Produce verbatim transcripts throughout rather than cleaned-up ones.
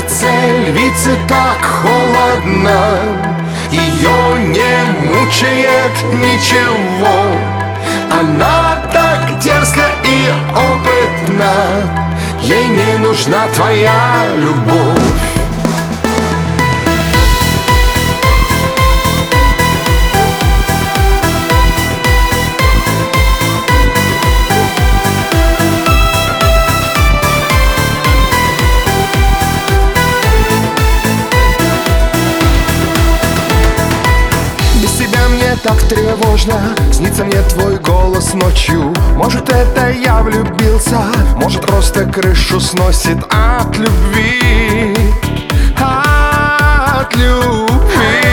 сердце львицы так холодно, ее не мучает ничего. Она так дерзка и опытна, ей не нужна твоя любовь. Так тревожно, снится мне твой голос ночью. Может, это я влюбился, может, просто крышу сносит от любви, от любви.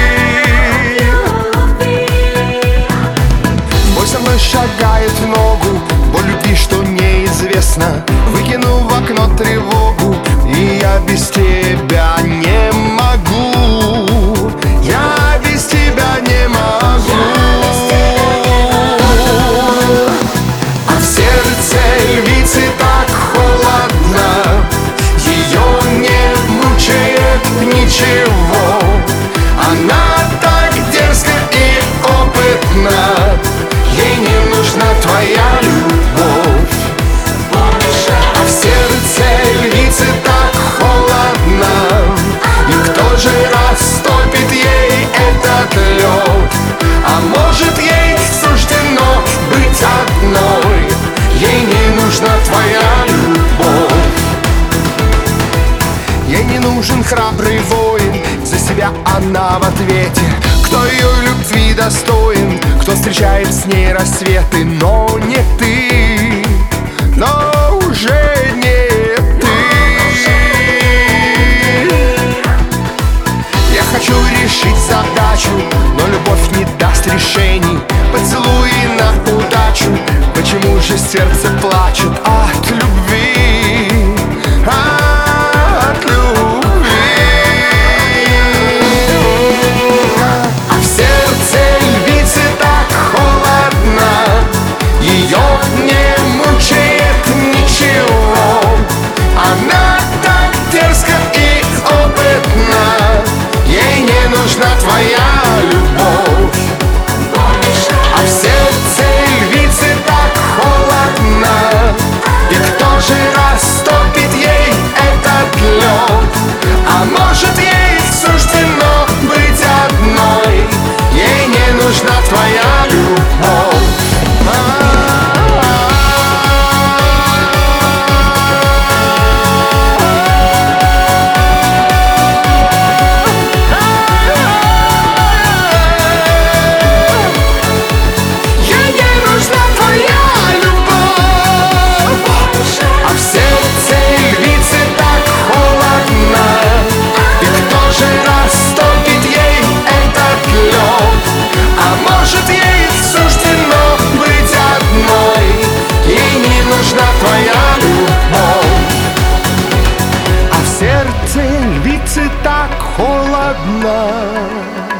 Бой со мной шагает в ногу, боль любви, что неизвестно. Выкину в окно тревогу, и я без тебя не могу. Я без тебя не могу. А в сердце львицы так холодно, ее не мучает ничего. Она так дерзка и опытна, ей не нужна твоя любовь. А в сердце львицы так холодно, и кто же растопит ей этот лед? А может, ей суждено быть одной, ей не нужна твоя любовь. Ей не нужен храбрый воин, за себя она в ответе. Кто ее любви достоин, кто встречает с ней рассветы, но не ты, но уже не ты. Я хочу решить задачу, но любовь не даст решений. Поцелуи на удачу, почему же сердце плачет от любви, от любви. А в сердце львицы так холодно, ее не мучает ничего. Она так дерзка и опытна, ей не нужна твоя любовь. А в сердце львицы так холодно, и кто же растопит ей этот лед? А может, ей суждено быть одной, ей не нужна твоя любовь. А в сердце львицы так холодно.